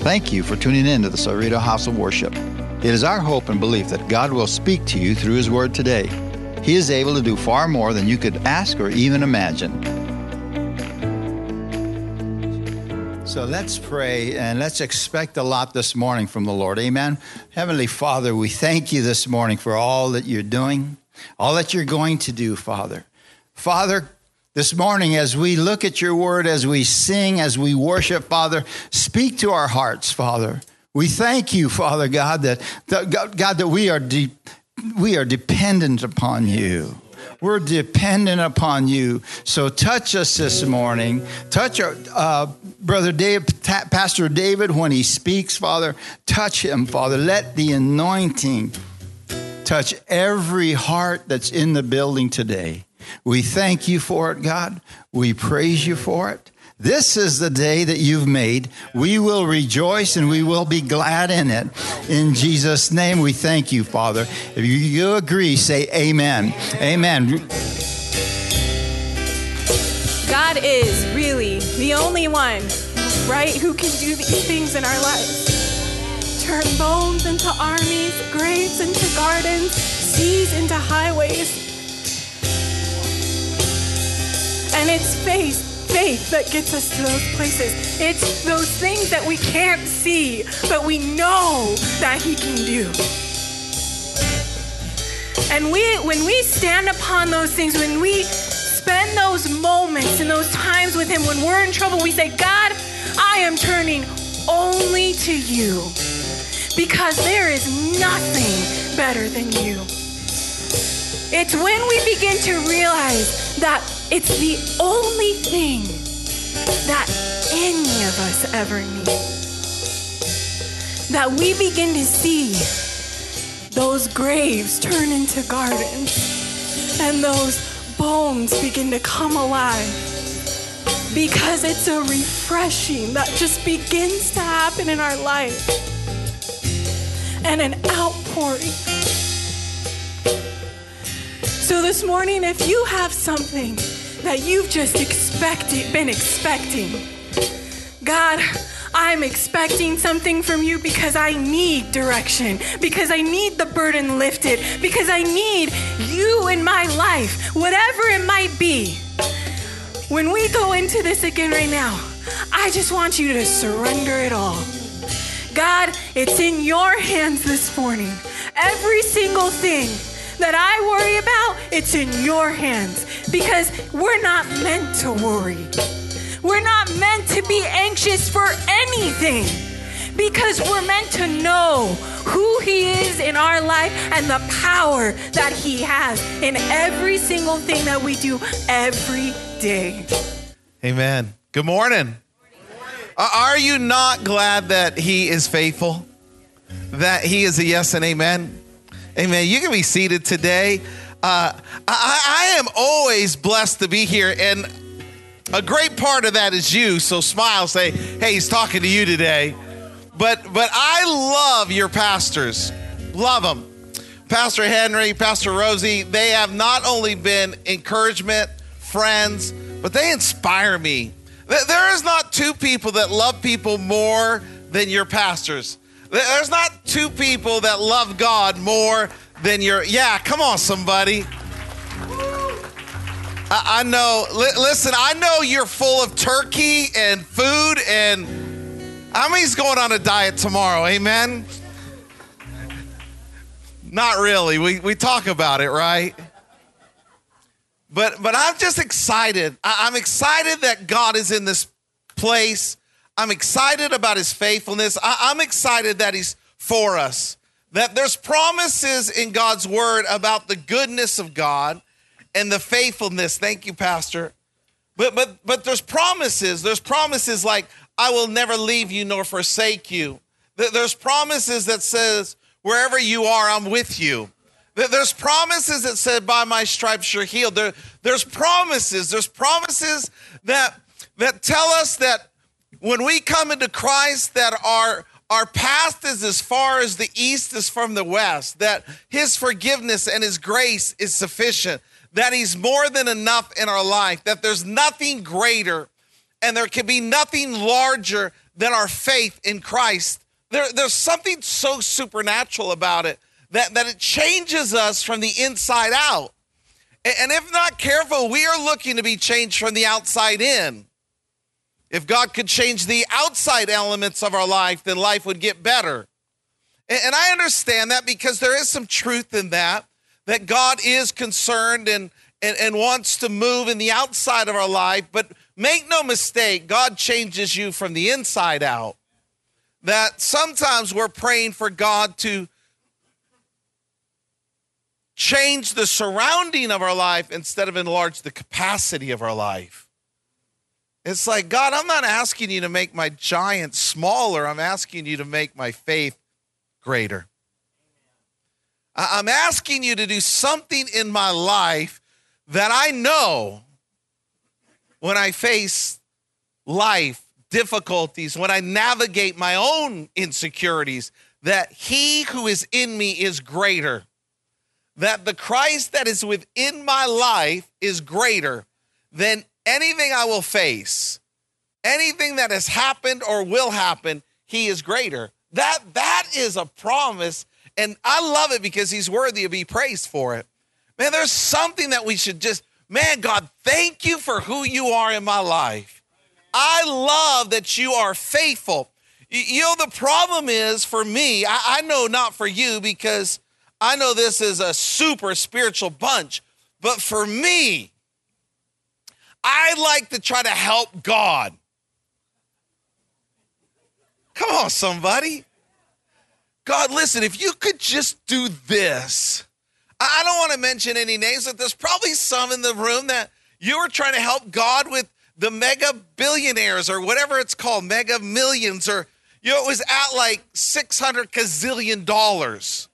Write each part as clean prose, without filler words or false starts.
Thank you for tuning in to the Cerrito House of Worship. It is our hope and belief that God will speak to you through His Word today. He is able to do far more than you could ask or even imagine. So let's pray and let's expect a lot this morning from the Lord. Amen. Heavenly Father, we thank you this morning for all that you're doing, all that you're going to do, Father. Father, this morning, as we look at your word, as we sing, as we worship, Father, speak to our hearts, Father. We thank you, Father God, that we are dependent upon you. We're dependent upon you. So touch us this morning. Touch our Brother Dave, Pastor David, when he speaks, Father. Touch him, Father. Let the anointing touch every heart that's in the building today. We thank you for it, God. We praise you for it. This is the day that you've made. We will rejoice and we will be glad in it. In Jesus' name, we thank you, Father. If you agree, say amen. Amen. God is really the only one, right, who can do these things in our lives. Turn bones into armies, graves into gardens, seas into highways. And it's faith that gets us to those places. It's those things that we can't see, but we know that He can do. And when we stand upon those things, when we spend those moments and those times with Him, when we're in trouble, we say, God, I am turning only to you, because there is nothing better than you. It's when we begin to realize that it's the only thing that any of us ever need, that we begin to see those graves turn into gardens and those bones begin to come alive, because it's a refreshing that just begins to happen in our life and an outpouring. So this morning, if you have something that you've just been expecting, God, I'm expecting something from you because I need direction, because I need the burden lifted, because I need you in my life, whatever it might be. When we go into this again right now, I just want you to surrender it all. God, it's in your hands this morning. Every single thing that I worry about, it's in your hands, because we're not meant to worry. We're not meant to be anxious for anything, because we're meant to know who He is in our life and the power that He has in every single thing that we do every day. Amen. Good morning. Are you not glad that He is faithful? That He is a yes and amen? Amen. You can be seated today. I am always blessed to be here, and a great part of that is you. So smile, say, hey, he's talking to you today. But I love your pastors. Love them. Pastor Henry, Pastor Rosie, they have not only been encouragement, friends, but they inspire me. There is not two people that love people more than your pastors. There's not two people that love God more than come on, somebody. I know, listen, I know you're full of turkey and food, and Ami's going on a diet tomorrow, amen? Not really, we talk about it, right? But I'm just excited. I'm excited that God is in this place. I'm excited about His faithfulness. I'm excited that He's for us, that there's promises in God's word about the goodness of God and the faithfulness. Thank you, Pastor. But there's promises. There's promises like, I will never leave you nor forsake you. There's promises that says, wherever you are, I'm with you. There's promises that said, by my stripes you're healed. There's promises. There's promises that tell us that when we come into Christ, that our path is as far as the east is from the west, that His forgiveness and His grace is sufficient, that He's more than enough in our life, that there's nothing greater and there can be nothing larger than our faith in Christ. There's something so supernatural about it that it changes us from the inside out. And if not careful, we are looking to be changed from the outside in. If God could change the outside elements of our life, then life would get better. And I understand that because there is some truth in that God is concerned and wants to move in the outside of our life. But make no mistake, God changes you from the inside out. That sometimes we're praying for God to change the surrounding of our life instead of enlarge the capacity of our life. It's like, God, I'm not asking you to make my giant smaller. I'm asking you to make my faith greater. I'm asking you to do something in my life that I know when I face life difficulties, when I navigate my own insecurities, that he who is in me is greater. That the Christ that is within my life is greater than anything I will face. Anything that has happened or will happen, he is greater. That is a promise, and I love it because he's worthy to be praised for it. Man, there's something that we should just, man, God, thank you for who you are in my life. I love that you are faithful. You know, the problem is for me, I know not for you because I know this is a super spiritual bunch, but for me, I like to try to help God. Come on, somebody. God, listen, if you could just do this. I don't want to mention any names, but there's probably some in the room that you were trying to help God with the mega billionaires or whatever it's called, mega millions, or, you know, it was at like $600 gazillion.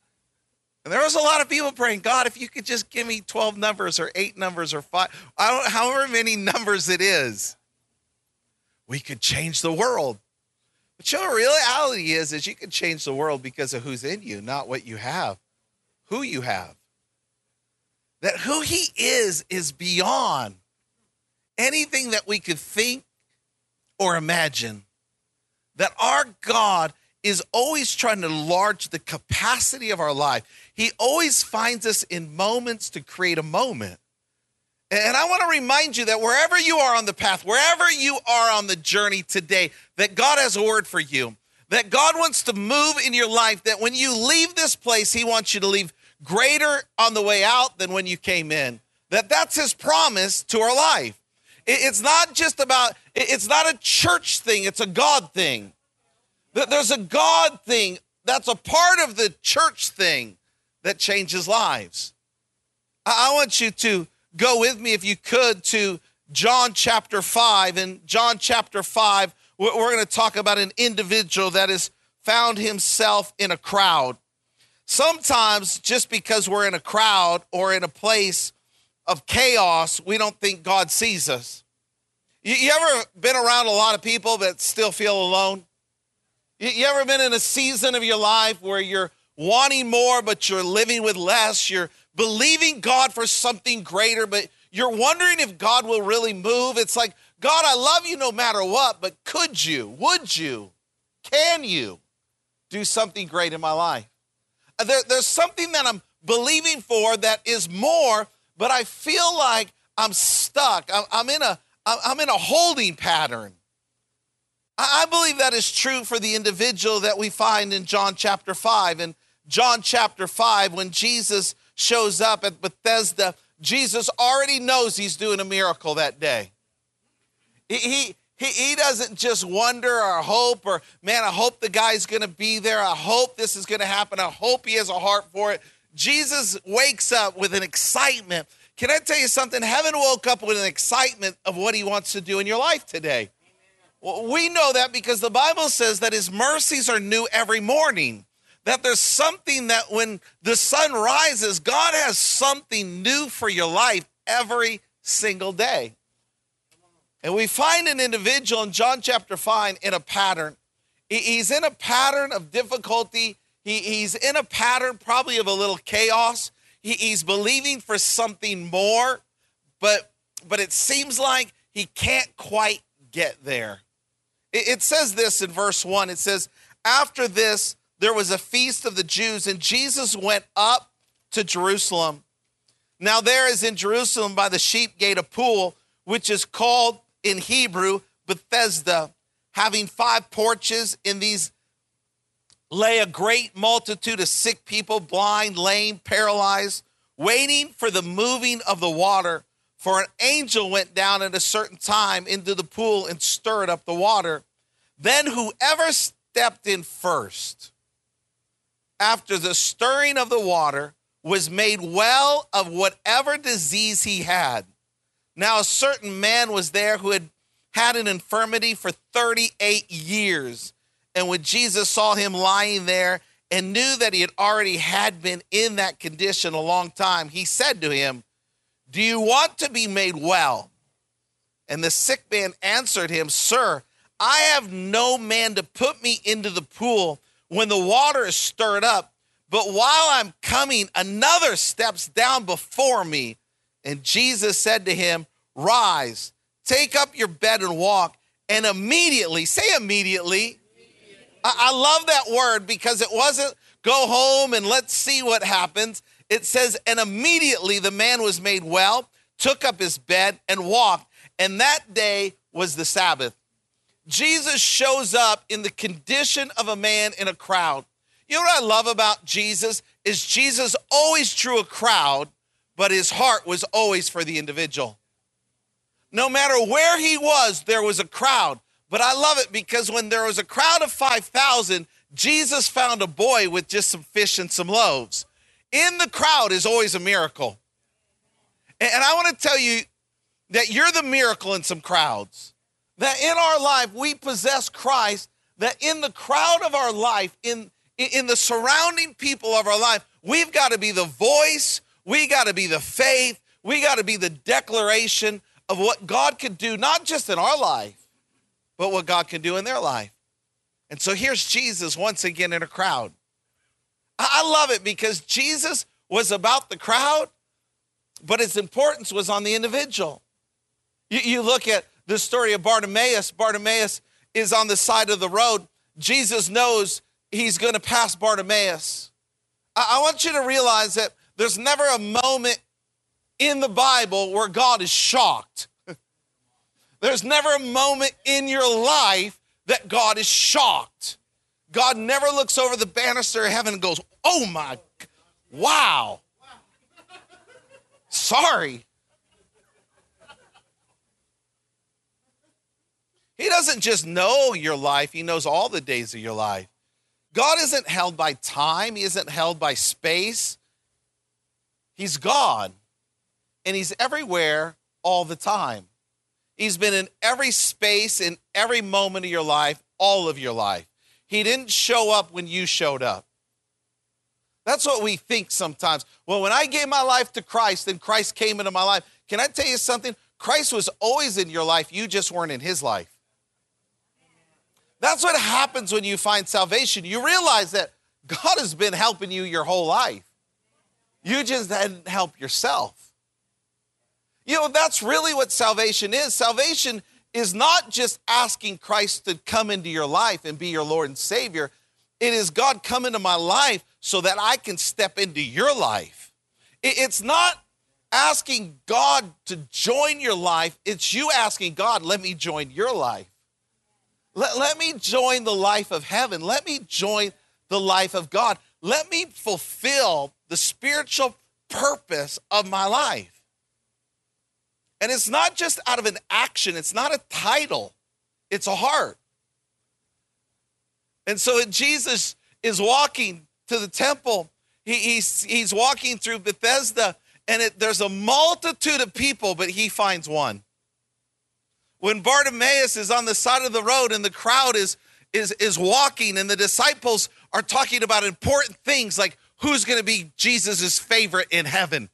And there was a lot of people praying, God, if you could just give me 12 numbers or 8 numbers or 5, however many numbers it is, we could change the world. But you know, the reality is you can change the world because of who's in you, not what you have, who you have. That who he is beyond anything that we could think or imagine. That our God is always trying to enlarge the capacity of our life. He always finds us in moments to create a moment. And I want to remind you that wherever you are on the path, wherever you are on the journey today, that God has a word for you, that God wants to move in your life, that when you leave this place, he wants you to leave greater on the way out than when you came in. That's his promise to our life. It's not just about, it's not a church thing, it's a God thing. There's a God thing that's a part of the church thing that changes lives. I want you to go with me, if you could, to John chapter 5. In John chapter 5, we're going to talk about an individual that has found himself in a crowd. Sometimes just because we're in a crowd or in a place of chaos, we don't think God sees us. You ever been around a lot of people but still feel alone? You ever been in a season of your life where you're wanting more, but you're living with less? You're believing God for something greater, but you're wondering if God will really move. It's like, God, I love you no matter what, but could you, would you, can you do something great in my life? There's something that I'm believing for that is more, but I feel like I'm stuck. I'm in a holding pattern. I believe that is true for the individual that we find in John chapter 5. In John chapter 5, when Jesus shows up at Bethesda, Jesus already knows he's doing a miracle that day. He doesn't just wonder or hope or, man, I hope the guy's going to be there. I hope this is going to happen. I hope he has a heart for it. Jesus wakes up with an excitement. Can I tell you something? Heaven woke up with an excitement of what he wants to do in your life today. Well, we know that because the Bible says that his mercies are new every morning. That there's something that when the sun rises, God has something new for your life every single day. And we find an individual in John chapter 5 in a pattern. He's in a pattern of difficulty. He's in a pattern probably of a little chaos. He's believing for something more, but it seems like he can't quite get there. It says this in verse 1. It says, after this, there was a feast of the Jews, and Jesus went up to Jerusalem. Now there is in Jerusalem by the sheep gate a pool, which is called in Hebrew Bethesda, having 5 porches. In these lay a great multitude of sick people, blind, lame, paralyzed, waiting for the moving of the water. For an angel went down at a certain time into the pool and stirred up the water. Then whoever stepped in first, after the stirring of the water, was made well of whatever disease he had. Now a certain man was there who had had an infirmity for 38 years. And when Jesus saw him lying there and knew that he had already had been in that condition a long time, he said to him, do you want to be made well? And the sick man answered him, sir, I have no man to put me into the pool when the water is stirred up. But while I'm coming, another steps down before me. And Jesus said to him, rise, take up your bed and walk. And immediately, say immediately. I love that word because it wasn't go home and let's see what happens. It says, and immediately the man was made well, took up his bed and walked. And that day was the Sabbath. Jesus shows up in the condition of a man in a crowd. You know what I love about Jesus is Jesus always drew a crowd, but his heart was always for the individual. No matter where he was, there was a crowd. But I love it because when there was a crowd of 5,000, Jesus found a boy with just some fish and some loaves. In the crowd is always a miracle. And I want to tell you that you're the miracle in some crowds. That in our life, we possess Christ, that in the crowd of our life, in the surrounding people of our life, we've got to be the voice, we got to be the faith, we got to be the declaration of what God can do, not just in our life, but what God can do in their life. And so here's Jesus once again in a crowd. I love it because Jesus was about the crowd, but his importance was on the individual. You look at the story of Bartimaeus. Bartimaeus is on the side of the road. Jesus knows he's going to pass Bartimaeus. I want you to realize that there's never a moment in the Bible where God is shocked. There's never a moment in your life that God is shocked. God never looks over the banister of heaven and goes, oh my, wow. Sorry. He doesn't just know your life. He knows all the days of your life. God isn't held by time. He isn't held by space. He's God, and he's everywhere all the time. He's been in every space, in every moment of your life, all of your life. He didn't show up when you showed up. That's what we think sometimes. Well, when I gave my life to Christ, then Christ came into my life. Can I tell you something? Christ was always in your life. You just weren't in his life. That's what happens when you find salvation. You realize that God has been helping you your whole life. You just hadn't helped yourself. You know, that's really what salvation is. Salvation is not just asking Christ to come into your life and be your Lord and Savior. It is God come into my life so that I can step into your life. It's not asking God to join your life. It's you asking God, let me join your life. Let me join the life of heaven. Let me join the life of God. Let me fulfill the spiritual purpose of my life. And it's not just out of an action. It's not a title. It's a heart. And so Jesus is walking to the temple. He's walking through Bethesda, and there's a multitude of people, but he finds one. When Bartimaeus is on the side of the road and the crowd is walking and the disciples are talking about important things like who's going to be Jesus's favorite in heaven.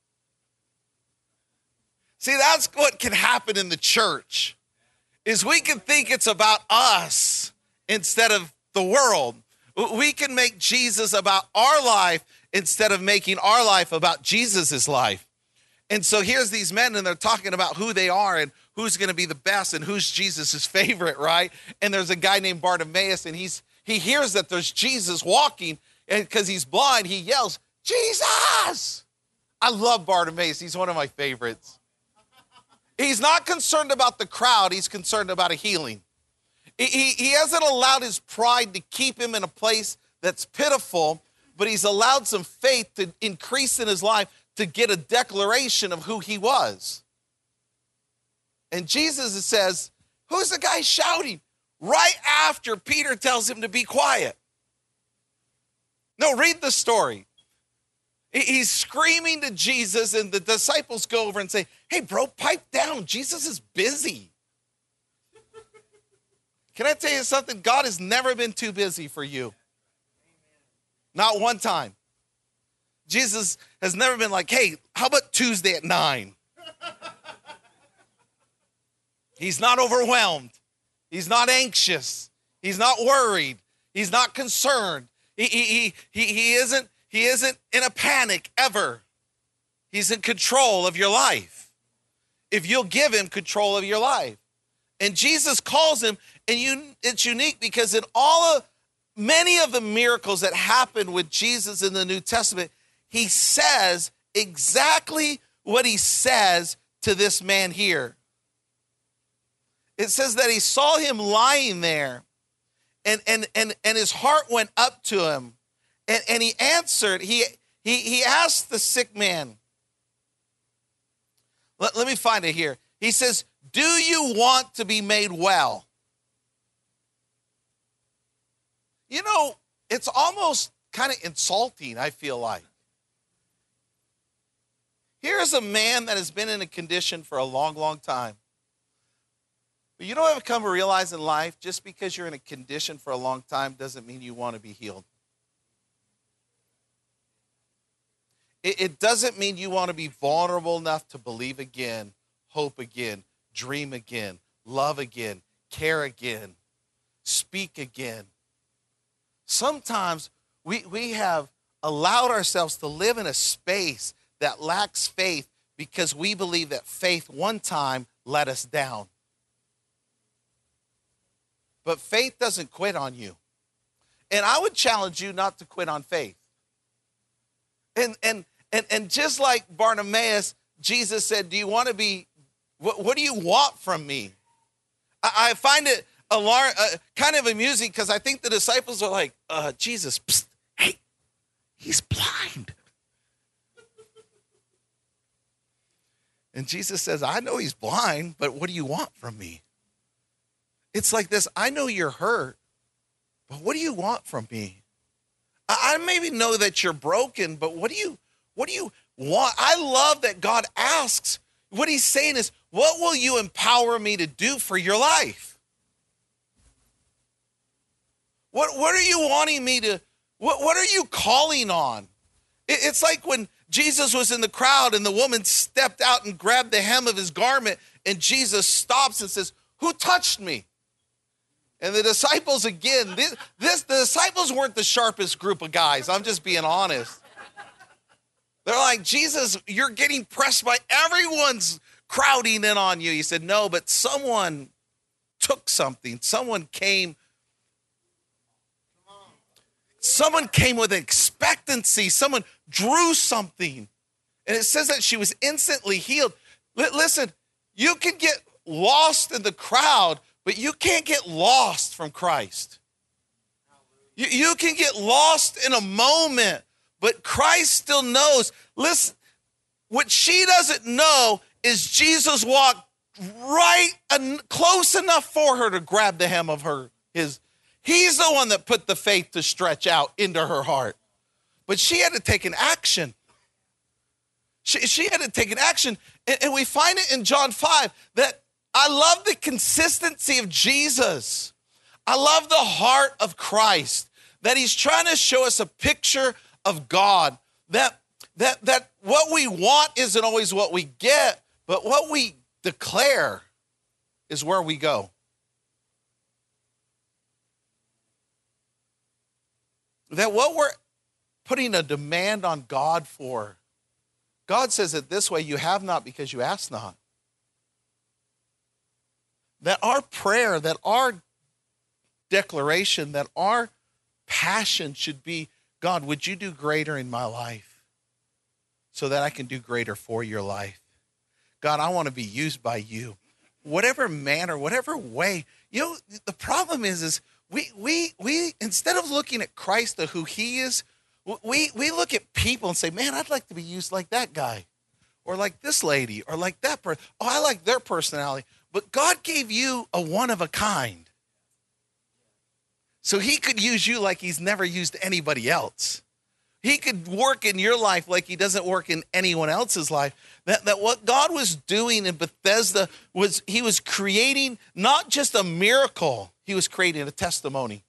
See, that's what can happen in the church, is we can think it's about us instead of the world. We can make Jesus about our life instead of making our life about Jesus's life. And so here's these men, and they're talking about who they are and who's going to be the best and who's Jesus' favorite, right? And there's a guy named Bartimaeus, and he hears that there's Jesus walking, and because he's blind, he yells, Jesus! I love Bartimaeus. He's one of my favorites. He's not concerned about the crowd. He's concerned about a healing. He hasn't allowed his pride to keep him in a place that's pitiful, but he's allowed some faith to increase in his life to get a declaration of who he was. And Jesus says, who's the guy shouting? Right after Peter tells him to be quiet. No, read the story. He's screaming to Jesus, and the disciples go over and say, hey, bro, pipe down. Jesus is busy. Can I tell you something? God has never been too busy for you. Not one time. Jesus has never been like, hey, how about Tuesday at 9? He's not overwhelmed. He's not anxious. He's not worried. He's not concerned. He isn't in a panic ever. He's in control of your life. If you'll give him control of your life. And Jesus calls him, and it's unique because in many of the miracles that happened with Jesus in the New Testament, he says exactly what he says to this man here. It says that he saw him lying there, and his heart went up to him, and he answered. He asked the sick man. Let me find it here. He says, do you want to be made well? You know, it's almost kind of insulting, I feel like. Here's a man that has been in a condition for a long, long time. But you know what I've come to realize in life? Just because you're in a condition for a long time doesn't mean you want to be healed. It doesn't mean you want to be vulnerable enough to believe again, hope again, dream again, love again, care again, speak again. Sometimes we have allowed ourselves to live in a space that lacks faith because we believe that faith one time let us down. But faith doesn't quit on you. And I would challenge you not to quit on faith. And just like Bartimaeus, Jesus said, do you want to be, what do you want from me? I find it kind of amusing because I think the disciples are like, Jesus, psst, hey, he's blind. And Jesus says, I know he's blind, but what do you want from me? It's like this, I know you're hurt, but what do you want from me? I maybe know that you're broken, but what do you want? I love that God asks. What he's saying is, what will you empower me to do for your life? What are you wanting me to, what are you calling on? It's like when Jesus was in the crowd and the woman stepped out and grabbed the hem of his garment, and Jesus stops and says, who touched me? And the disciples, again, the disciples weren't the sharpest group of guys. I'm just being honest. They're like, Jesus, you're getting pressed by everyone's crowding in on you. He said, no, but someone took something. Someone came with expectancy. Someone drew something. And it says that she was instantly healed. Listen, you can get lost in the crowd, but you can't get lost from Christ. You can get lost in a moment, but Christ still knows. Listen, what she doesn't know is Jesus walked right close enough for her to grab the hem of his. He's the one that put the faith to stretch out into her heart. But she had to take an action. She had to take an action. And we find it in John 5 that I love the consistency of Jesus. I love the heart of Christ, that he's trying to show us a picture of God, that what we want isn't always what we get, but what we declare is where we go. That what we're putting a demand on God for, God says it this way, you have not because you ask not. That our prayer, that our declaration, that our passion should be, God, would you do greater in my life so that I can do greater for your life? God, I want to be used by you. Whatever manner, whatever way. You know, the problem is we instead of looking at Christ or who he is, we look at people and say, man, I'd like to be used like that guy or like this lady or like that person. Oh, I like their personality. But God gave you a one of a kind. So he could use you like he's never used anybody else. He could work in your life like he doesn't work in anyone else's life. That what God was doing in Bethesda was he was creating not just a miracle, he was creating a testimony.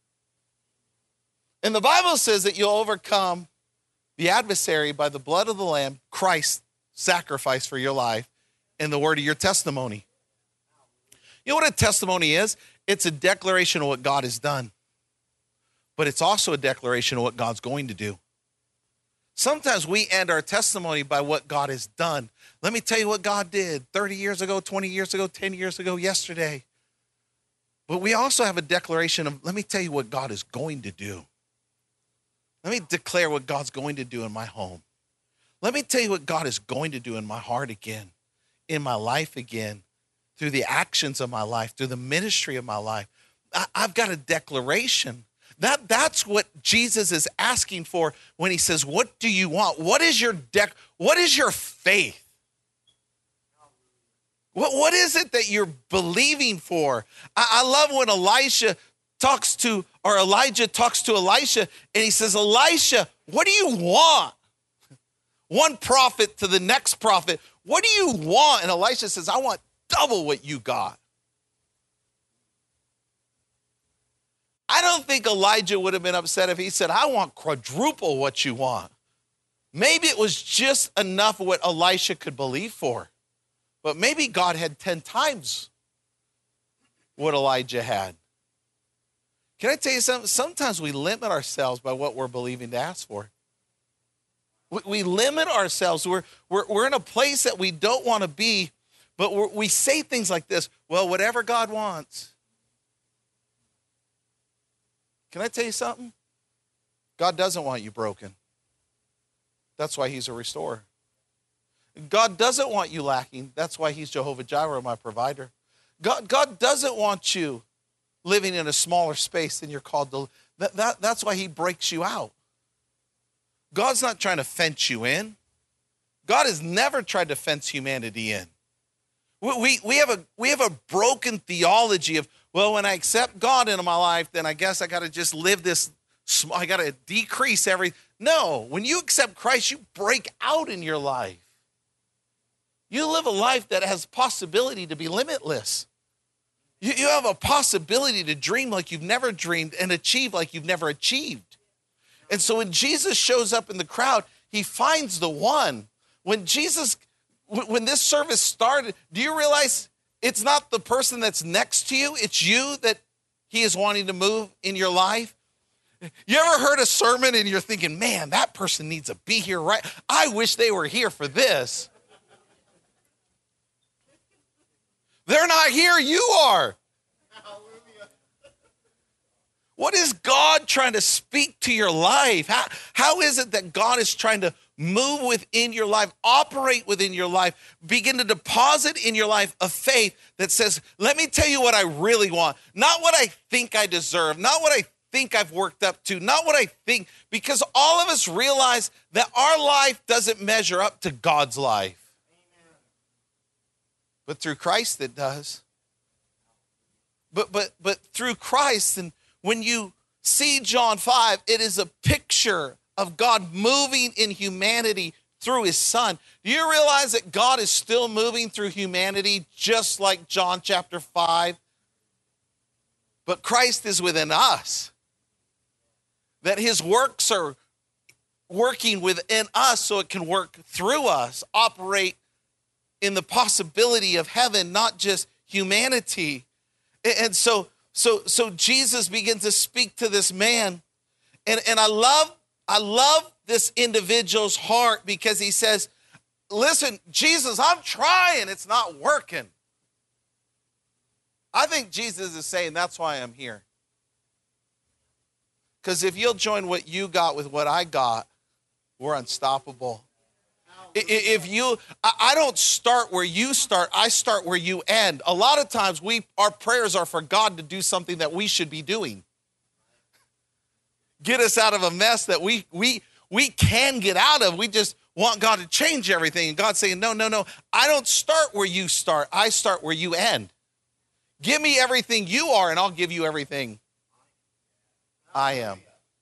And the Bible says that you'll overcome the adversary by the blood of the Lamb, Christ's sacrifice for your life, and the word of your testimony. You know what a testimony is? It's a declaration of what God has done. But it's also a declaration of what God's going to do. Sometimes we end our testimony by what God has done. Let me tell you what God did 30 years ago, 20 years ago, 10 years ago, yesterday. But we also have a declaration of, let me tell you what God is going to do. Let me declare what God's going to do in my home. Let me tell you what God is going to do in my heart again, in my life again, through the actions of my life, through the ministry of my life. I've got a declaration. That's what Jesus is asking for when he says, what do you want? What is your what is your faith? What is it that you're believing for? I love when Elijah talks to Elisha, and he says, Elisha, what do you want? One prophet to the next prophet, what do you want? And Elisha says, I want double what you got. I don't think Elijah would have been upset if he said, I want quadruple what you want. Maybe it was just enough of what Elisha could believe for. But maybe God had 10 times what Elijah had. Can I tell you something? Sometimes we limit ourselves by what we're believing to ask for. We limit ourselves. We're in a place that we don't want to be, but we say things like this, well, whatever God wants. Can I tell you something? God doesn't want you broken. That's why he's a restorer. God doesn't want you lacking. That's why he's Jehovah Jireh, my provider. God doesn't want you living in a smaller space than you're called to. That's why he breaks you out. God's not trying to fence you in. God has never tried to fence humanity in. We have a broken theology of, well, when I accept God into my life, then I guess I got to just live this, I got to decrease everything. No, when you accept Christ, you break out in your life. You live a life that has possibility to be limitless. You have a possibility to dream like you've never dreamed and achieve like you've never achieved. And so when Jesus shows up in the crowd, he finds the one. When this service started, do you realize it's not the person that's next to you, it's you that he is wanting to move in your life? You ever heard a sermon and you're thinking, man, that person needs to be here, right? I wish they were here for this. They're not here, you are. What is God trying to speak to your life? How is it that God is trying to move within your life, operate within your life, begin to deposit in your life a faith that says, let me tell you what I really want, not what I think I deserve, not what I think I've worked up to, not what I think, because all of us realize that our life doesn't measure up to God's life. Amen. But through Christ it does. But through Christ, and when you see John 5, it is a picture of God moving in humanity through his son. Do you realize that God is still moving through humanity just like John chapter 5? But Christ is within us. That his works are working within us so it can work through us, operate in the possibility of heaven, not just humanity. And so Jesus begins to speak to this man. And I love this individual's heart, because he says, listen, Jesus, I'm trying. It's not working. I think Jesus is saying, that's why I'm here. Because if you'll join what you got with what I got, we're unstoppable. I don't start where you start. I start where you end. A lot of times our prayers are for God to do something that we should be doing. Get us out of a mess that we can get out of. We just want God to change everything. And God's saying, no. I don't start where you start. I start where you end. Give me everything you are, and I'll give you everything I am.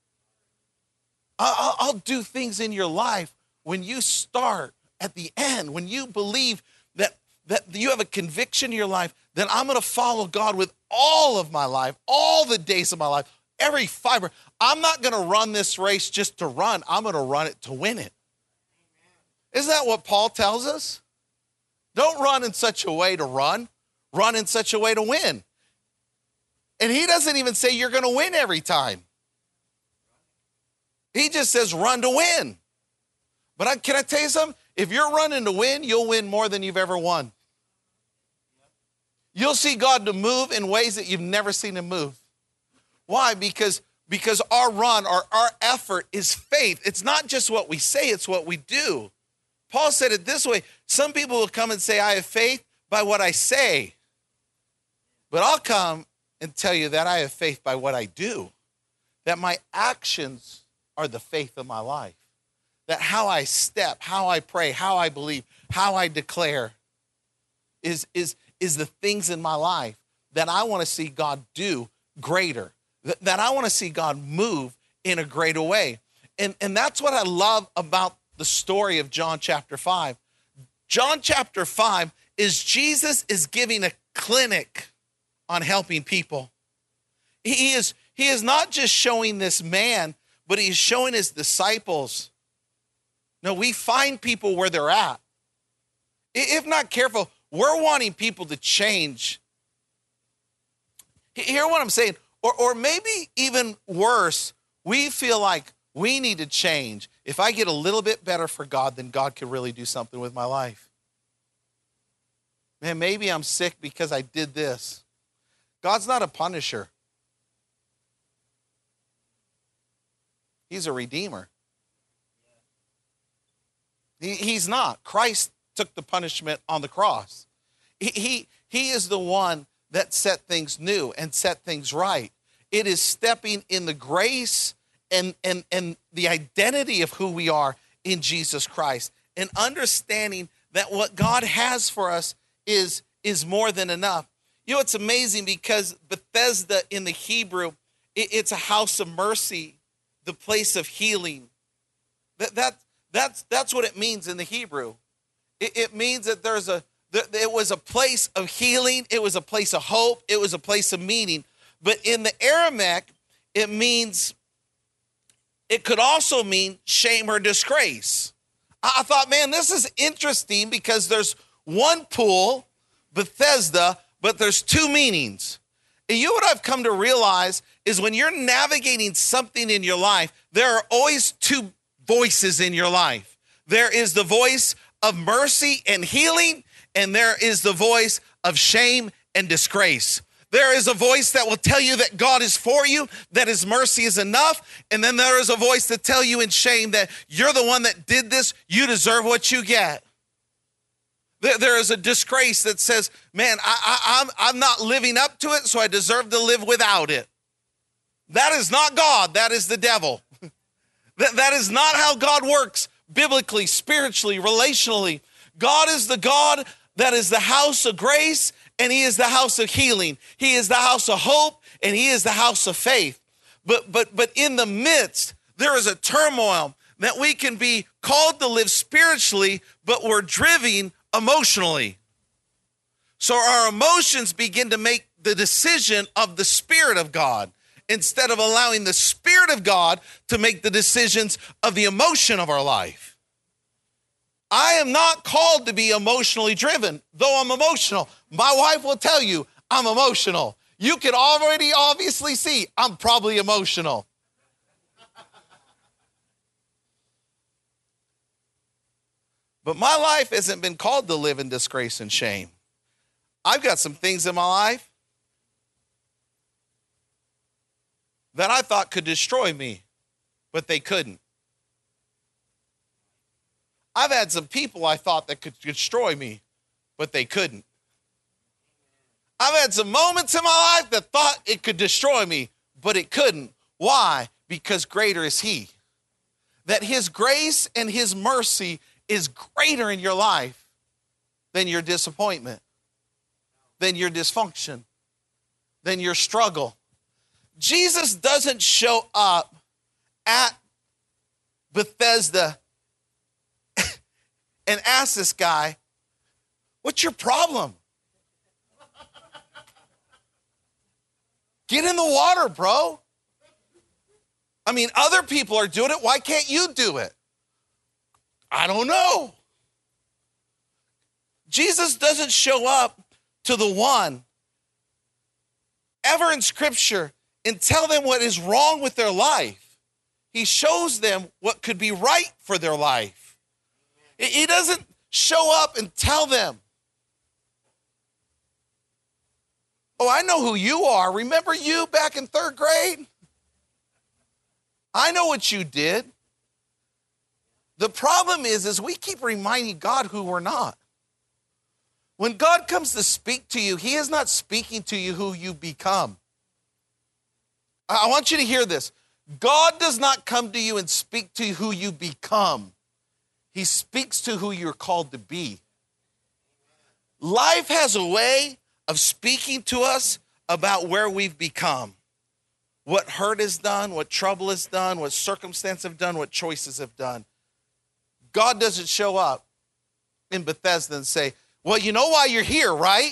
I'll do things in your life when you start at the end, when you believe that you have a conviction in your life, then I'm going to follow God with all of my life, all the days of my life, every fiber. I'm not going to run this race just to run. I'm going to run it to win it. Isn't that what Paul tells us? Don't run in such a way to run. Run in such a way to win. And he doesn't even say you're going to win every time. He just says run to win. But can I tell you something? If you're running to win, you'll win more than you've ever won. You'll see God to move in ways that you've never seen him move. Why? Because our run, our effort is faith. It's not just what we say, it's what we do. Paul said it this way. Some people will come and say, I have faith by what I say. But I'll come and tell you that I have faith by what I do. That my actions are the faith of my life. That how I step, how I pray, how I believe, how I declare is the things in my life that I want to see God do greater. That I want to see God move in a greater way. And that's what I love about the story of John chapter 5. John chapter 5 is Jesus is giving a clinic on helping people. He is not just showing this man, but he's showing his disciples. No, we find people where they're at. If not careful, we're wanting people to change. Hear what I'm saying? Or maybe even worse, we feel like we need to change. If I get a little bit better for God, then God could really do something with my life. Man, maybe I'm sick because I did this. God's not a punisher. He's a redeemer. He's not. Christ took the punishment on the cross. He is the one that set things new and set things right. It is stepping in the grace and the identity of who we are in Jesus Christ and understanding that what God has for us is more than enough. You know, it's amazing because Bethesda in the Hebrew, it's a house of mercy, the place of healing. That's what it means in the Hebrew. It means that it was a place of healing. It was a place of hope. It was a place of meaning. But in the Aramaic, it could also mean shame or disgrace. I thought, man, this is interesting because there's one pool, Bethesda, but there's two meanings. And you know what I've come to realize is when you're navigating something in your life, there are always two voices in your life. There is the voice of mercy and healing, and there is the voice of shame and disgrace. There is a voice that will tell you that God is for you, that his mercy is enough, and then there is a voice that tell you in shame that you're the one that did this, you deserve what you get. There is a disgrace that says, man, I'm not living up to it, so I deserve to live without it. That is not God, that is the devil. That is not how God works biblically, spiritually, relationally. God is the God that is the house of grace, and he is the house of healing. He is the house of hope, and he is the house of faith. But in the midst, there is a turmoil that we can be called to live spiritually, but we're driven emotionally. So our emotions begin to make the decision of the Spirit of God instead of allowing the Spirit of God to make the decisions of the emotion of our life. I am not called to be emotionally driven, though I'm emotional. My wife will tell you I'm emotional. You can already obviously see I'm probably emotional. But my life hasn't been called to live in disgrace and shame. I've got some things in my life that I thought could destroy me, but they couldn't. I've had some people I thought that could destroy me, but they couldn't. I've had some moments in my life that thought it could destroy me, but it couldn't. Why? Because greater is He. That His grace and His mercy is greater in your life than your disappointment, than your dysfunction, than your struggle. Jesus doesn't show up at Bethesda and ask this guy, "What's your problem? Get in the water, bro. I mean, other people are doing it. Why can't you do it?" I don't know. Jesus doesn't show up to the one ever in Scripture and tell them what is wrong with their life. He shows them what could be right for their life. He doesn't show up and tell them, "Oh, I know who you are. Remember you back in 3rd grade? I know what you did." The problem is we keep reminding God who we're not. When God comes to speak to you, He is not speaking to you who you become. I want you to hear this. God does not come to you and speak to you who you become. He speaks to who you're called to be. Life has a way of speaking to us about where we've become. What hurt has done, what trouble has done, what circumstances have done, what choices have done. God doesn't show up in Bethesda and say, "Well, you know why you're here, right?"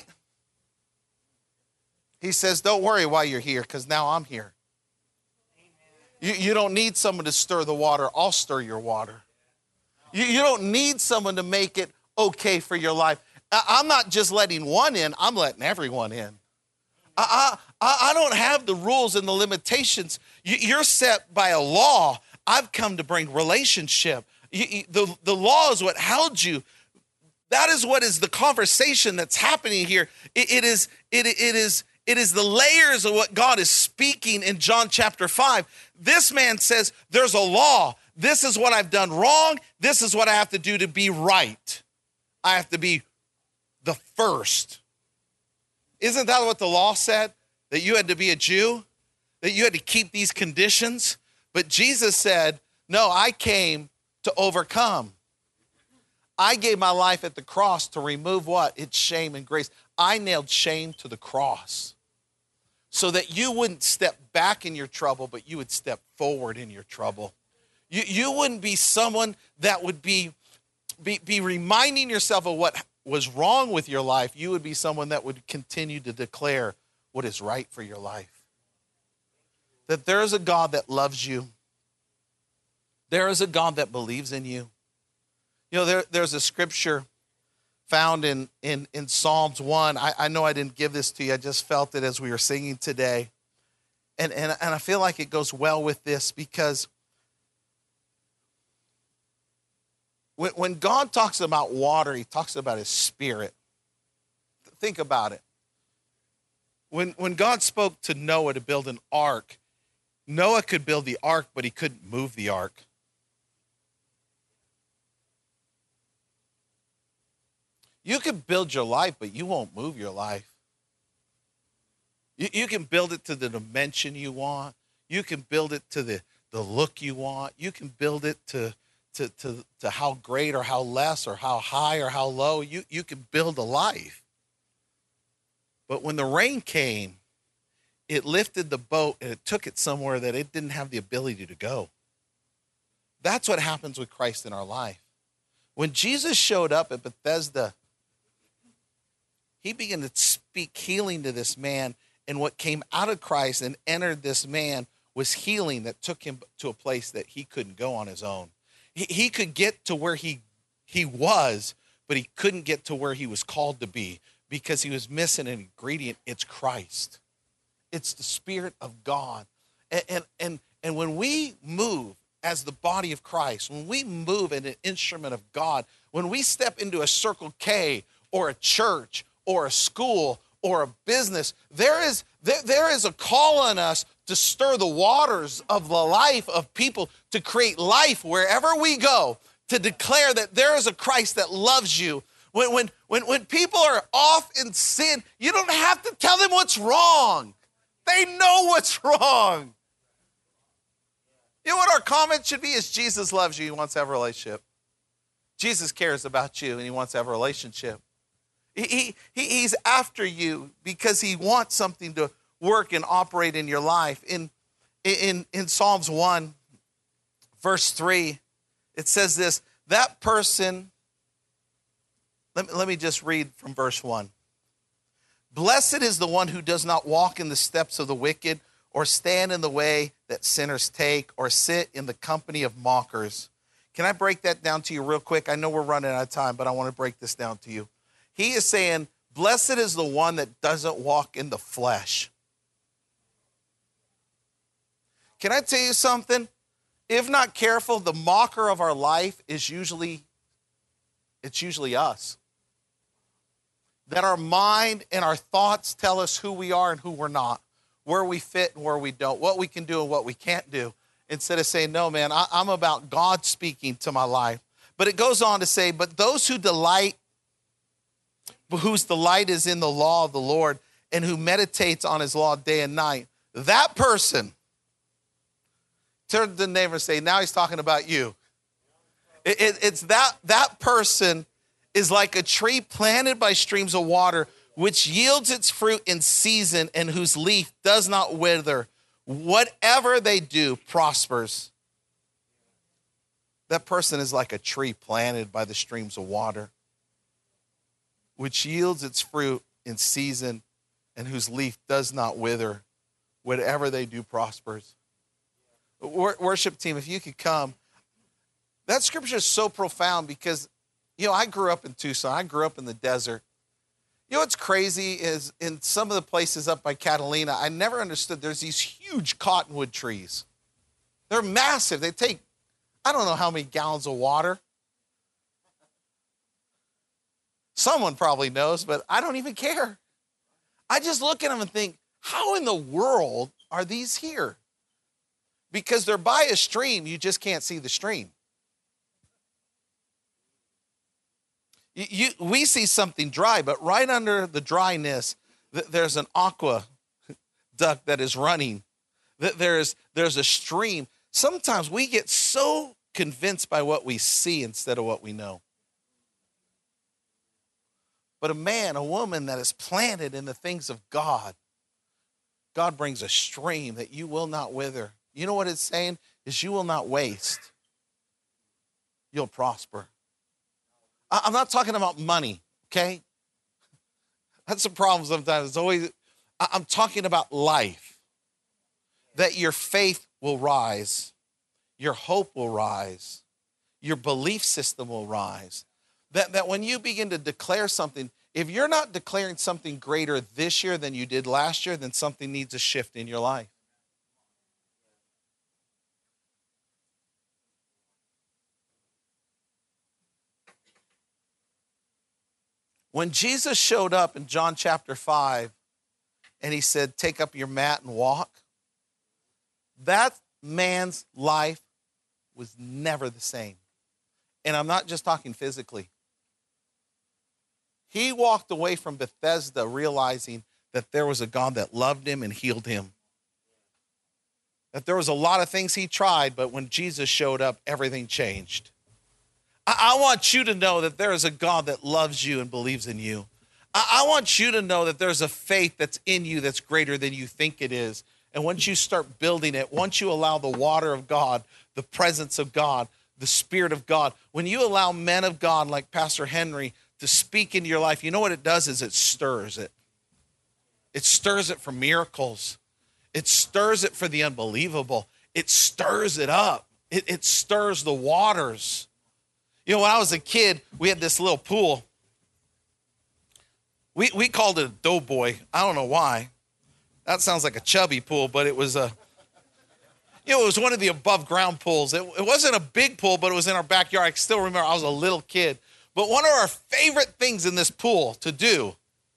He says, "Don't worry why you're here, because now I'm here." You don't need someone to stir the water. I'll stir your water. You don't need someone to make it okay for your life. I'm not just letting one in, I'm letting everyone in. I don't have the rules and the limitations. You're set by a law. I've come to bring relationship. The law is what held you. That is what is the conversation that's happening here. It is the layers of what God is speaking in John chapter 5. This man says, there's a law. This is what I've done wrong. This is what I have to do to be right. I have to be the first. Isn't that what the law said? That you had to be a Jew? That you had to keep these conditions? But Jesus said, no, I came to overcome. I gave my life at the cross to remove what? It's shame and grace. I nailed shame to the cross so that you wouldn't step back in your trouble, but you would step forward in your trouble. You wouldn't be someone that would be reminding yourself of what was wrong with your life. You would be someone that would continue to declare what is right for your life. That there is a God that loves you. There is a God that believes in you. You know, there's a scripture found in Psalms 1. I know I didn't give this to you. I just felt it as we were singing today. And I feel like it goes well with this because when God talks about water, he talks about his spirit. Think about it. When God spoke to Noah to build an ark, Noah could build the ark, but he couldn't move the ark. You can build your life, but you won't move your life. You can build it to the dimension you want. You can build it to the look you want. You can build it to how great or how less or how high or how low. You can build a life. But when the rain came, it lifted the boat and it took it somewhere that it didn't have the ability to go. That's what happens with Christ in our life. When Jesus showed up at Bethesda, he began to speak healing to this man, and what came out of Christ and entered this man was healing that took him to a place that he couldn't go on his own. He could get to where he was, but he couldn't get to where he was called to be because he was missing an ingredient. It's Christ. It's the Spirit of God. And when we move as the body of Christ, when we move in an instrument of God, when we step into a Circle K or a church or a school or a business, there is a call on us to stir the waters of the life of people, to create life wherever we go, to declare that there is a Christ that loves you. When people are off in sin, you don't have to tell them what's wrong. They know what's wrong. You know what our comment should be is Jesus loves you, he wants to have a relationship. Jesus cares about you and he wants to have a relationship. He's after you because he wants something to work and operate in your life. In Psalms 1, verse 3, it says this, that person, let me just read from verse 1. Blessed is the one who does not walk in the steps of the wicked, or stand in the way that sinners take, or sit in the company of mockers. Can I break that down to you real quick? I know we're running out of time, but I want to break this down to you. He is saying, blessed is the one that doesn't walk in the flesh. Can I tell you something? If not careful, the mocker of our life is usually us. That our mind and our thoughts tell us who we are and who we're not, where we fit and where we don't, what we can do and what we can't do. Instead of saying, no, man, I'm about God speaking to my life. But it goes on to say, but those whose delight is in the law of the Lord and who meditates on his law day and night, that person, turn to the neighbor and say, now he's talking about you. It's that person is like a tree planted by streams of water, which yields its fruit in season and whose leaf does not wither. Whatever they do prospers. That person is like a tree planted by the streams of water, which yields its fruit in season and whose leaf does not wither. Whatever they do prospers. Worship team, if you could come. That scripture is so profound because, I grew up in Tucson. I grew up in the desert. What's crazy is in some of the places up by Catalina, I never understood there's these huge cottonwood trees. They're massive. They take, I don't know how many gallons of water. Someone probably knows, but I don't even care. I just look at them and think, how in the world are these here? Because they're by a stream, you just can't see the stream. We see something dry, but right under the dryness, there's an aqua duct that is running. There's a stream. Sometimes we get so convinced by what we see instead of what we know. But a woman that is planted in the things of God, God brings a stream that you will not wither. You know what it's saying? Is you will not waste. You'll prosper. I'm not talking about money, okay? That's the problem sometimes. I'm talking about life. That your faith will rise. Your hope will rise. Your belief system will rise. That when you begin to declare something, if you're not declaring something greater this year than you did last year, then something needs a shift in your life. When Jesus showed up in John chapter 5 and he said, take up your mat and walk, that man's life was never the same. And I'm not just talking physically. He walked away from Bethesda realizing that there was a God that loved him and healed him. That there was a lot of things he tried, but when Jesus showed up, everything changed. I want you to know that there is a God that loves you and believes in you. I want you to know that there's a faith that's in you that's greater than you think it is. And once you start building it, once you allow the water of God, the presence of God, the Spirit of God, when you allow men of God like Pastor Henry to speak into your life, you know what it does is it stirs it. It stirs it for miracles. It stirs it for the unbelievable. It stirs it up. It stirs the waters. When I was a kid, we had this little pool. We called it a doughboy. I don't know why. That sounds like a chubby pool, but it was It was one of the above ground pools. It wasn't a big pool, but it was in our backyard. I can still remember I was a little kid. But one of our favorite things in this pool to do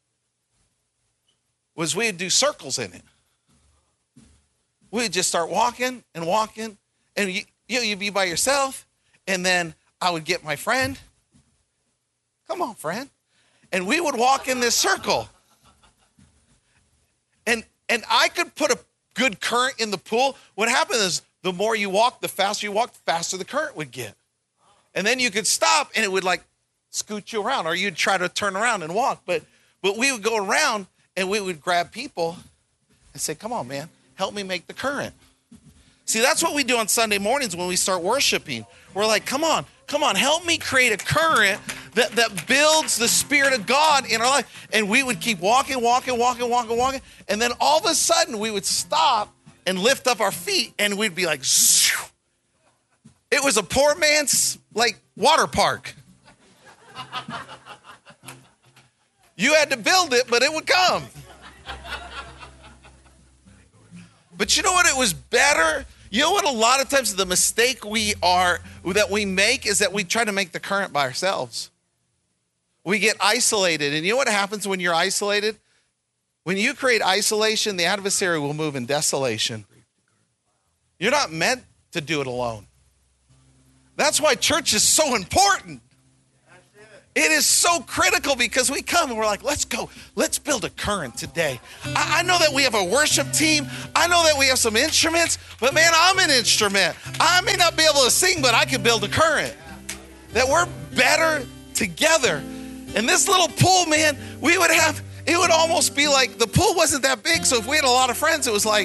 was we'd do circles in it. We'd just start walking, and you'd be by yourself, and then I would get my friend. Come on, friend. And we would walk in this circle. And I could put a good current in the pool. What happened is the more you walk, the faster you walk, the faster the current would get. And then you could stop, and it would like scoot you around, or you'd try to turn around and walk. But we would go around, and we would grab people and say, come on, man, help me make the current. See, that's what we do on Sunday mornings when we start worshiping. We're like, come on, help me create a current that builds the Spirit of God in our life. And we would keep walking. And then all of a sudden we would stop and lift up our feet, and we'd be like, shoo. It was a poor man's like water park. You had to build it, but it would come. But you know what? It was better. You know what? A lot of times the mistake that we make is that we try to make the current by ourselves. We get isolated. And you know what happens when you're isolated? When you create isolation, the adversary will move in desolation. You're not meant to do it alone. That's why church is so important. It is so critical, because we come and we're like, let's go. Let's build a current today. I know that we have a worship team. I know that we have some instruments, but man, I'm an instrument. I may not be able to sing, but I can build a current. That we're better together. And this little pool, man, it would almost be like, the pool wasn't that big. So if we had a lot of friends, it was like,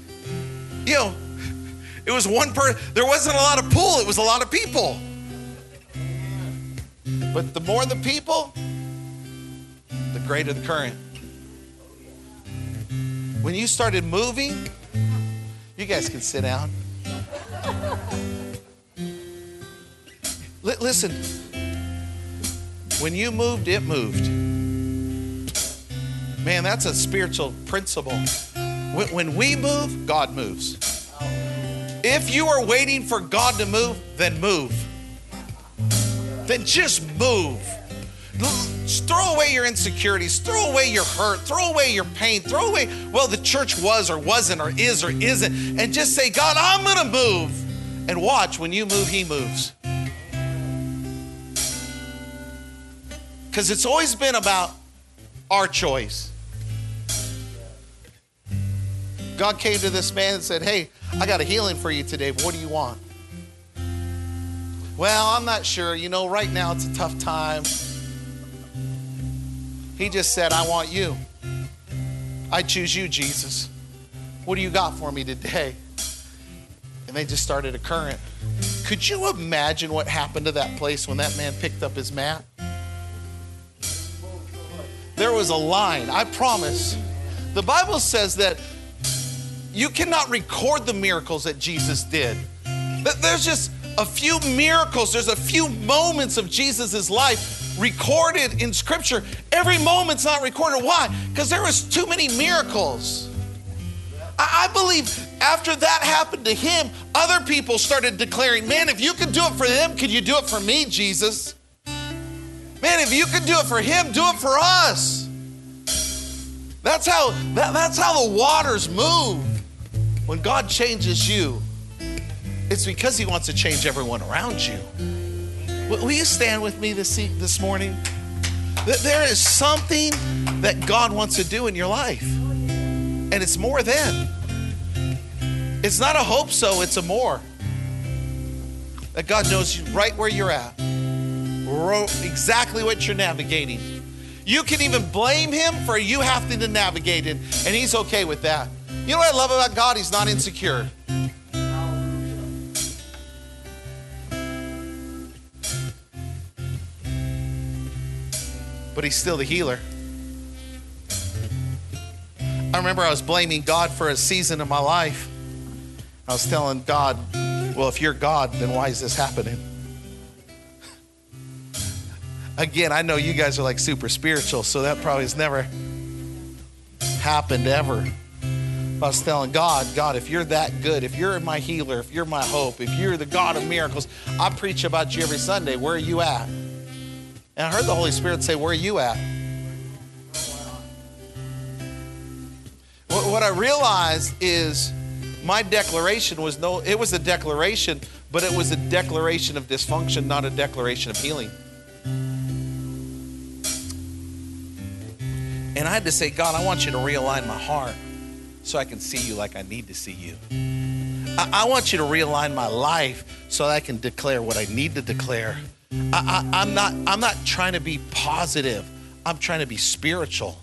it was one person. There wasn't a lot of pool. It was a lot of people. But the more the people, the greater the current. When you started moving, you guys can sit down. Listen, when you moved, it moved. Man, that's a spiritual principle. When we move, God moves. If you are waiting for God to move, then move. Then just move. Just throw away your insecurities, throw away your hurt, throw away your pain, throw away, well, the church was or wasn't or is or isn't, and just say, God, I'm gonna move. And watch, when you move, he moves. Because it's always been about our choice. God came to this man and said, hey, I got a healing for you today. What do you want? Well, I'm not sure. Right now it's a tough time. He just said, I want you. I choose you, Jesus. What do you got for me today? And they just started a current. Could you imagine what happened to that place when that man picked up his mat? There was a line, I promise. The Bible says that you cannot record the miracles that Jesus did. There's just a few miracles. There's a few moments of Jesus's life recorded in Scripture. Every moment's not recorded. Why? Because there was too many miracles. I believe after that happened to him, other people started declaring, man, if you could do it for them, could you do it for me, Jesus? Man, if you could do it for him, do it for us. That's how the waters move. When God changes you, it's because he wants to change everyone around you. Will you stand with me this morning? There is something that God wants to do in your life. And it's more than. It's not a hope so, it's a more. That God knows you right where you're at. Exactly what you're navigating. You can even blame him for you having to navigate it, and he's okay with that. You know what I love about God? He's not insecure. But he's still the healer. I remember I was blaming God for a season of my life. I was telling God, well, if you're God, then why is this happening? Again, I know you guys are like super spiritual, so that probably has never happened ever. I was telling God, if you're that good, if you're my healer, if you're my hope, if you're the God of miracles, I preach about you every Sunday. Where are you at? And I heard the Holy Spirit say, where are you at? What I realized is my declaration was it was a declaration, but it was a declaration of dysfunction, not a declaration of healing. And I had to say, God, I want you to realign my heart so I can see you like I need to see you. I want you to realign my life so that I can declare what I need to declare. I'm not trying to be positive. I'm trying to be spiritual.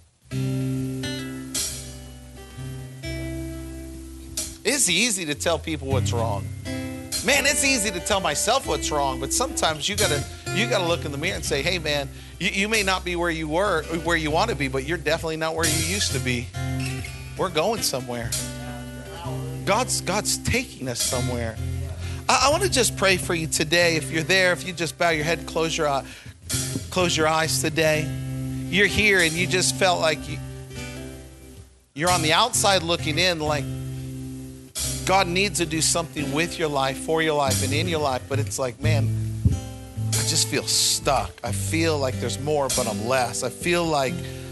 It's easy to tell people what's wrong. Man, it's easy to tell myself what's wrong, but sometimes you gotta look in the mirror and say, hey man, you may not be where you were, where you want to be, but you're definitely not where you used to be. We're going somewhere. God's taking us somewhere. I want to just pray for you today. If you're there, if you just bow your head, close your eyes today. You're here and you just felt like you're on the outside looking in, like God needs to do something with your life, for your life, and in your life. But it's like, man, I just feel stuck. I feel like there's more, but I'm less. I feel like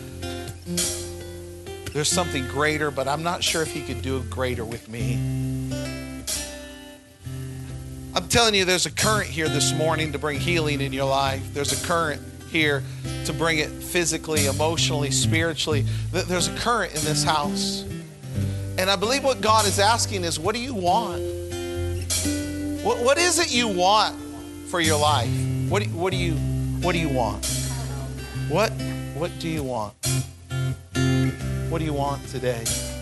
there's something greater, but I'm not sure if he could do it greater with me. I'm telling you, there's a current here this morning to bring healing in your life. There's a current here to bring it physically, emotionally, spiritually. There's a current in this house. And I believe what God is asking is, what do you want? What is it you want for your life? What do you want? What do you want? What do you want today?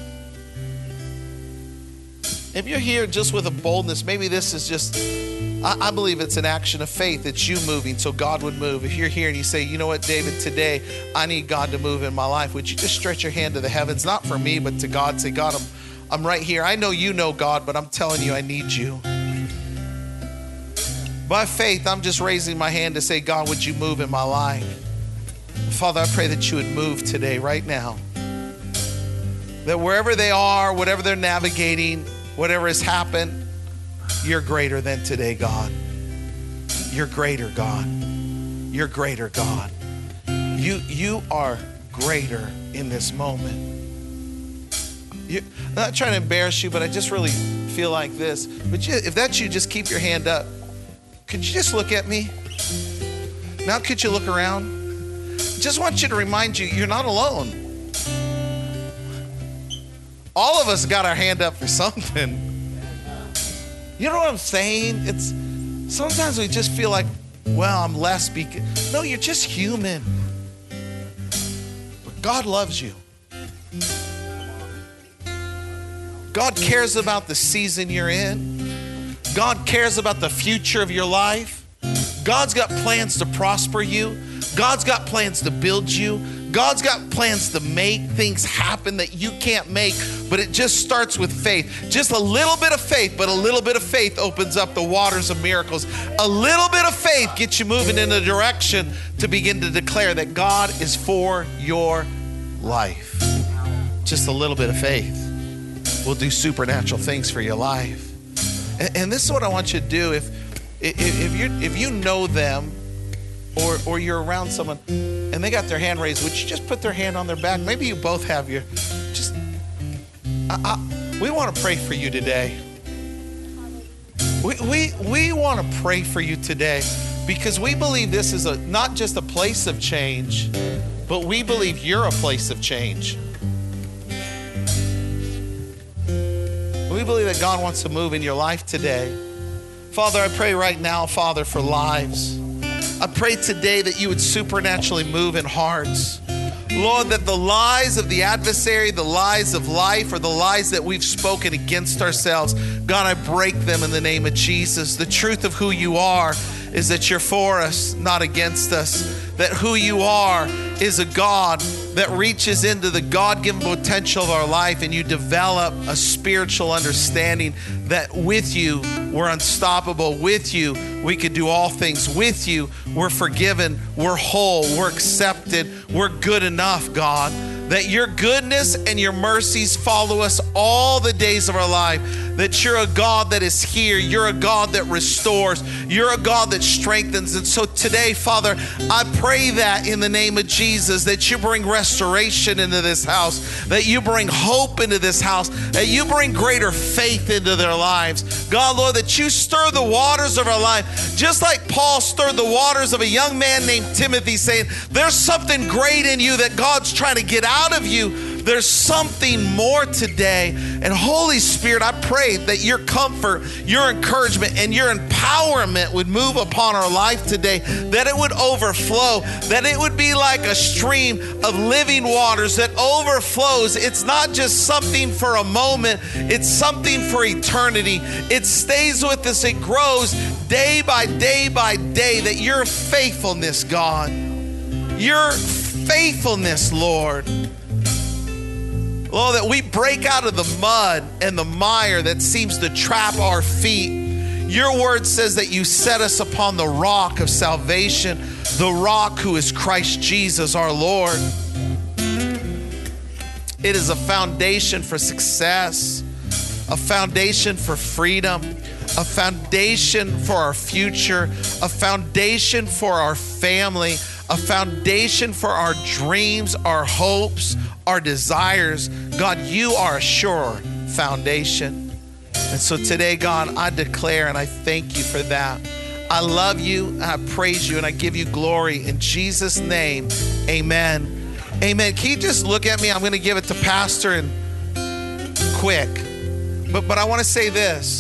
If you're here just with a boldness, maybe this is just, I believe it's an action of faith. It's you moving so God would move. If you're here and you say, you know what, David, today I need God to move in my life. Would you just stretch your hand to the heavens, not for me, but to God. Say, God, I'm right here. I know you know, God, but I'm telling you I need you. By faith, I'm just raising my hand to say, God, would you move in my life? Father, I pray that you would move today, right now. That wherever they are, whatever they're navigating, whatever has happened, you're greater than today, God. You're greater, God. You're greater, God. You are greater in this moment. I'm not trying to embarrass you, but I just really feel like this. But if that's you, just keep your hand up. Could you just look at me? Now could you look around? Just want you to remind you, you're not alone. All of us got our hand up for something. You know what I'm saying? It's sometimes we just feel like, well, I'm less because. No, you're just human. But God loves you. God cares about the season you're in. God cares about the future of your life. God's got plans to prosper you. God's got plans to build you. God's got plans to make things happen that you can't make, but it just starts with faith. Just a little bit of faith, but a little bit of faith opens up the waters of miracles. A little bit of faith gets you moving in a direction to begin to declare that God is for your life. Just a little bit of faith will do supernatural things for your life. And this is what I want you to do. If you know them, or you're around someone and they got their hand raised, would you just put their hand on their back? Maybe you both have your, just, we want to pray for you today. We want to pray for you today because we believe this is not just a place of change, but we believe you're a place of change. We believe that God wants to move in your life today. Father, I pray right now, Father, for lives. I pray today that you would supernaturally move in hearts. Lord, that the lies of the adversary, the lies of life, or the lies that we've spoken against ourselves, God, I break them in the name of Jesus. The truth of who you are is that you're for us, not against us. That who you are is a God that reaches into the God-given potential of our life, and you develop a spiritual understanding that with you, we're unstoppable. With you, we can do all things. With you, we're forgiven, we're whole, we're accepted, we're good enough, God. that your goodness and your mercies follow us all the days of our life, that you're a God that is here. You're a God that restores. You're a God that strengthens. And so today, Father, I pray that in the name of Jesus, that you bring restoration into this house, that you bring hope into this house, that you bring greater faith into their lives. God, Lord, that you stir the waters of our life, just like Paul stirred the waters of a young man named Timothy, saying, there's something great in you that God's trying to get out of you. There's something more today. And Holy Spirit, I pray that your comfort, your encouragement, and your empowerment would move upon our life today, that it would overflow, that it would be like a stream of living waters that overflows. It's not just something for a moment, it's something for eternity. It stays with us, it grows day by day by day, that your faithfulness, God, your faithfulness, Lord, Lord, that we break out of the mud and the mire that seems to trap our feet. Your word says that you set us upon the rock of salvation, the rock who is Christ Jesus our Lord. It is a foundation for success, a foundation for freedom, a foundation for our future, a foundation for our family, a foundation for our dreams, our hopes, our desires. God, you are a sure foundation. And so today, God, I declare and I thank you for that. I love you, and I praise you, and I give you glory. In Jesus' name, amen. Amen. Can you just look at me? I'm going to give it to Pastor and quick. But I want to say this.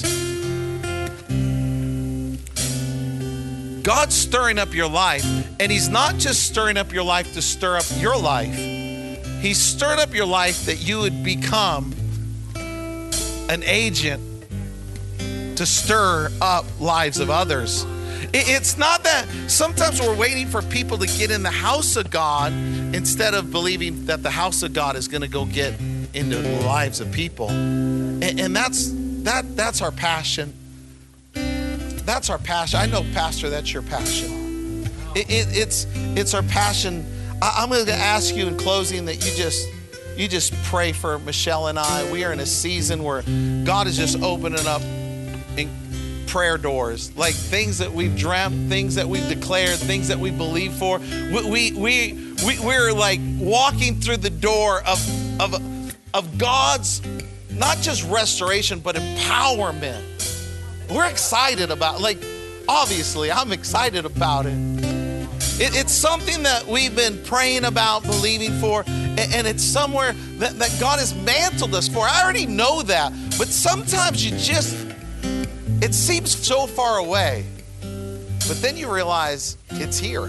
God's stirring up your life, and he's not just stirring up your life to stir up your life. He's stirred up your life that you would become an agent to stir up lives of others. It's not that sometimes we're waiting for people to get in the house of God instead of believing that the house of God is going to go get into the lives of people. And that's our passion. That's our passion. I know, Pastor, that's your passion. It's our passion. I'm going to ask you in closing that you just pray for Michelle and I. We are in a season where God is just opening up prayer doors, like things that we've dreamt, things that we've declared, things that we believe for. We're like walking through the door of God's not just restoration, but empowerment. We're excited about, obviously, I'm excited about it. It's something that we've been praying about, believing for, and it's somewhere that God has mantled us for. I already know that, but sometimes it seems so far away, but then you realize it's here.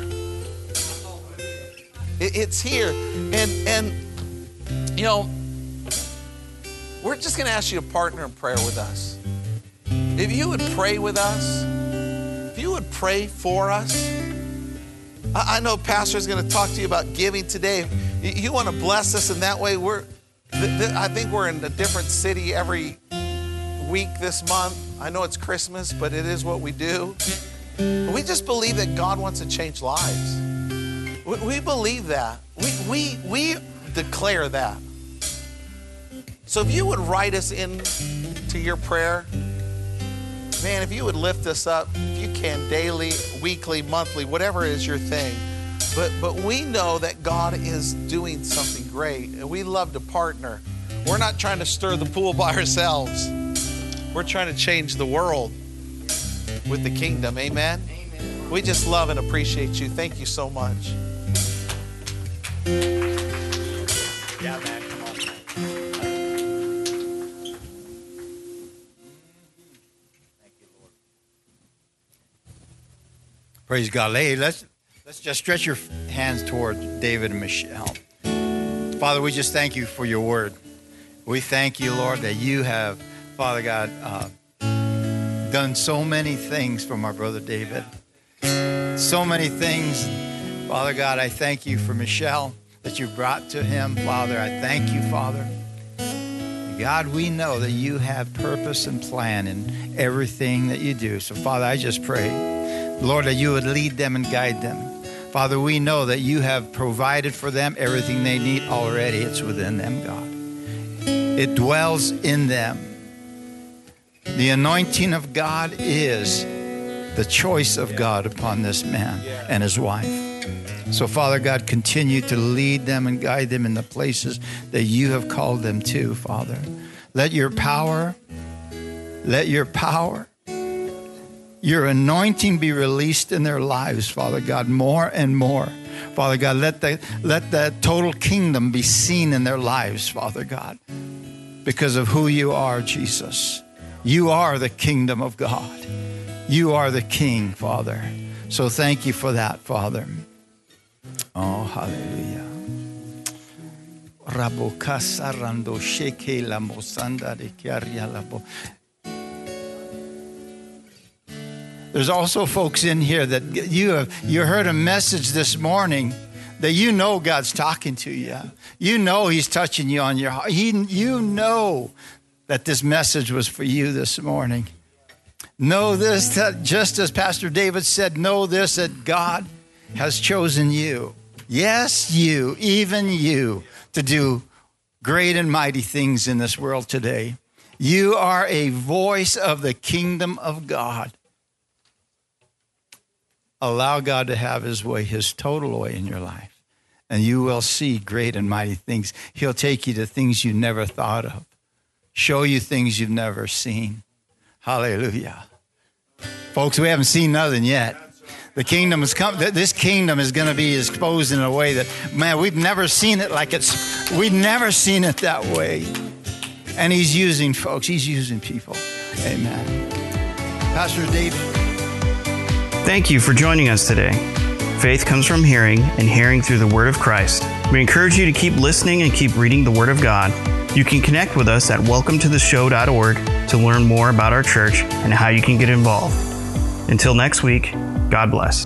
It's here, and you know, we're just going to ask you to partner in prayer with us. If you would pray with us, if you would pray for us. I know Pastor's going to talk to you about giving today. If you want to bless us in that way, I think we're in a different city every week this month. I know it's Christmas, but it is what we do. We just believe that God wants to change lives. We believe that. We declare that. So if you would write us into your prayer, man, if you would lift us up, if you can, daily, weekly, monthly, whatever is your thing. But we know that God is doing something great, and we love to partner. We're not trying to stir the pool by ourselves. We're trying to change the world with the kingdom. Amen? Amen. We just love and appreciate you. Thank you so much. Yeah, man. Praise God. Hey, let's just stretch your hands toward David and Michelle. Father, we just thank you for your word. We thank you, Lord, that you have, Father God, done so many things for my brother David. So many things. Father God, I thank you for Michelle that you brought to him. Father, I thank you, Father. God, we know that you have purpose and plan in everything that you do. So, Father, I just pray, Lord, that you would lead them and guide them. Father, we know that you have provided for them everything they need already. It's within them, God. It dwells in them. The anointing of God is the choice of God upon this man and his wife. So, Father God, continue to lead them and guide them in the places that you have called them to, Father. Let your power, your anointing be released in their lives, Father God, more and more. Father God, let the total kingdom be seen in their lives, Father God, because of who you are, Jesus. You are the kingdom of God. You are the King, Father. So thank you for that, Father. Oh, hallelujah. There's also folks in here that you heard a message this morning that you know God's talking to you. You know he's touching you on your heart. You know that this message was for you this morning. Know this, that just as Pastor David said, know this, that God has chosen you. Yes, you, even you, to do great and mighty things in this world today. You are a voice of the kingdom of God. Allow God to have his way, his total way in your life. And you will see great and mighty things. He'll take you to things you never thought of. Show you things you've never seen. Hallelujah. Folks, we haven't seen nothing yet. The kingdom has come. This kingdom is going to be exposed in a way that, man, we've never seen it we've never seen it that way. And he's using folks. He's using people. Amen. Pastor David. Thank you for joining us today. Faith comes from hearing, and hearing through the Word of Christ. We encourage you to keep listening and keep reading the Word of God. You can connect with us at welcometotheshow.org to learn more about our church and how you can get involved. Until next week, God bless.